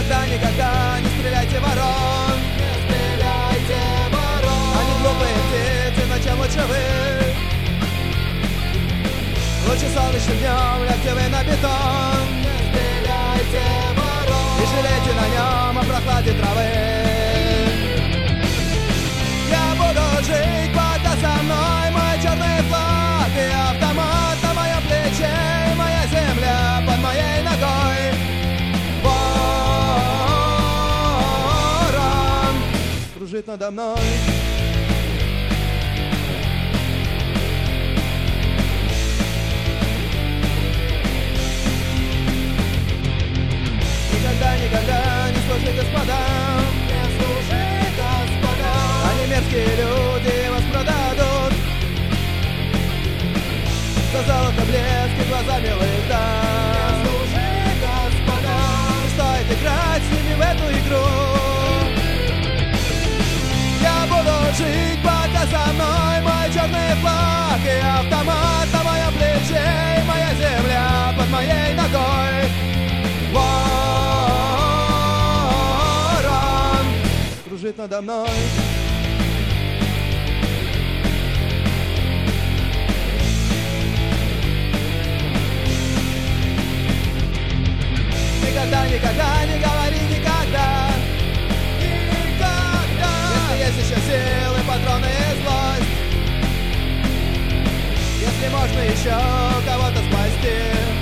Никогда, никогда не стреляйте ворон, не стреляйте ворон. Они глупые птицы, но чем лучше вы? Лучше солнечным днем лягте вы на бетон, не стреляйте ворон. И жалейте на нем о прохладе травы. Я буду жить, пока со мной мой черный флаг и автомат на моем плече, и моя земля под моей ногой. Ворон кружит надо мной. Никогда, никогда не слушай, господа, не слушай, господа. Они мерзкие люди, вас продадут за золото, блеск и глаза милых дам. Не слушай, господа. Не стоит играть с ними в эту игру. Я буду жить, пока со мной мой черный флаг и автомат на моем плече, и моя земля под моей ногой. Ворон кружит надо мной. Никогда, никогда не говори никогда. Никогда. Если есть еще силы, патроны и злость, если можно еще кого-то спасти,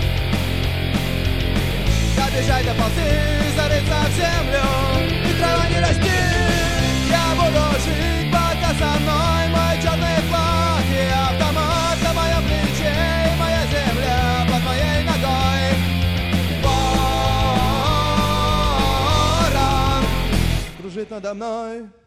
бежать, доползти, зарыться в землю и трава не расти. Я буду жить, пока со мной мой черный флаг и автомат на моем плече, и моя земля под моей ногой. Ворон кружит надо мной.